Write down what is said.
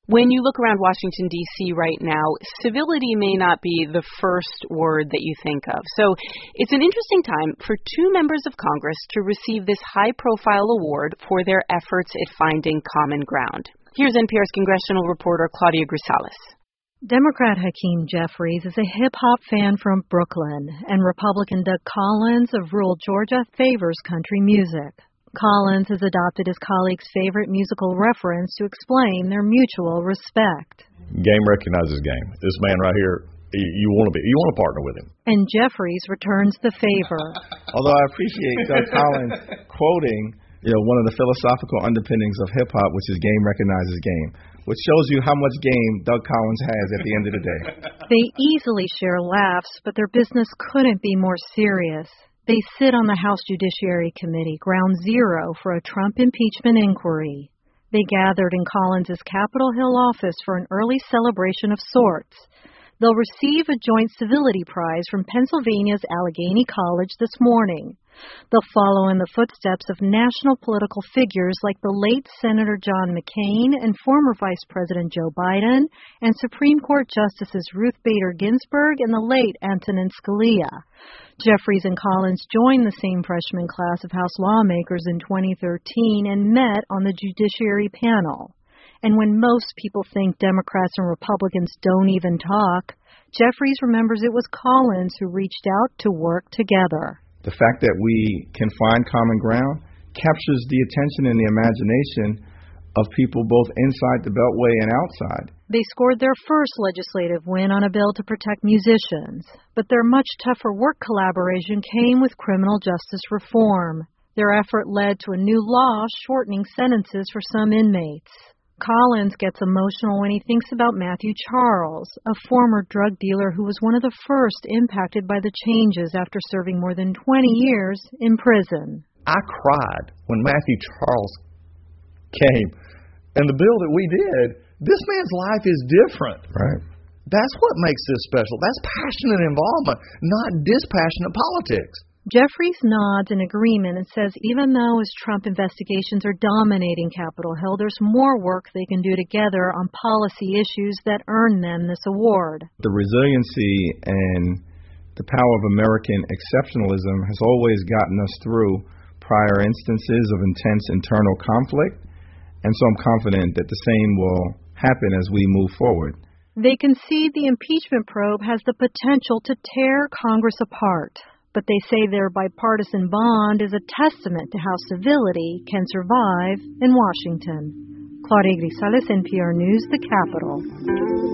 When you look around Washington, D.C. right now, civility may not be the first word that you think of. So it's an interesting time for two members of Congress to receive this high-profile award for their efforts at finding common ground. Here's NPR's congressional reporter Claudia Grisales. Democrat Hakeem Jeffries is a hip-hop fan from Brooklyn, and Republican Doug Collins of rural Georgia favors country music. Collins has adopted his colleague's favorite musical reference to explain their mutual respect. Game recognizes game. This man right here, you want to partner with him. And Jeffries returns the favor. Although I appreciate Doug Collins quoting, one of the philosophical underpinnings of hip-hop, which is game recognizes game, which shows you how much game Doug Collins has at the end of the day. They easily share laughs, but their business couldn't be more serious. They sit on the House Judiciary Committee, ground zero for a Trump impeachment inquiry. They gathered in Collins's Capitol Hill office for an early celebration of sorts. They'll receive a joint civility prize from Pennsylvania's Allegheny College this morning. They'll follow in the footsteps of national political figures like the late Senator John McCain and former Vice President Joe Biden, and Supreme Court Justices Ruth Bader Ginsburg and the late Antonin Scalia. Jeffries and Collins joined the same freshman class of House lawmakers in 2013 and met on the Judiciary panel. And when most people think Democrats and Republicans don't even talk, Jeffries remembers it was Collins who reached out to work together. The fact that we can find common ground captures the attention and the imagination of people both inside the Beltway and outside. They scored their first legislative win on a bill to protect musicians, but their much tougher work collaboration came with criminal justice reform. Their effort led to a new law shortening sentences for some inmates. Collins gets emotional when he thinks about Matthew Charles, a former drug dealer who was one of the first impacted by the changes after serving more than 20 years in prison. I cried when Matthew Charles came, and the bill that we did, this man's life is different. Right. That's what makes this special. That's passionate involvement, not dispassionate politics. Jeffries nods in agreement and says even though his Trump investigations are dominating Capitol Hill, there's more work they can do together on policy issues that earn them this award. The resiliency and the power of American exceptionalism has always gotten us through prior instances of intense internal conflict, and so I'm confident that the same will happen as we move forward. They concede the impeachment probe has the potential to tear Congress apart, but they say their bipartisan bond is a testament to how civility can survive in Washington. Claudia Grisales, NPR News, the Capitol.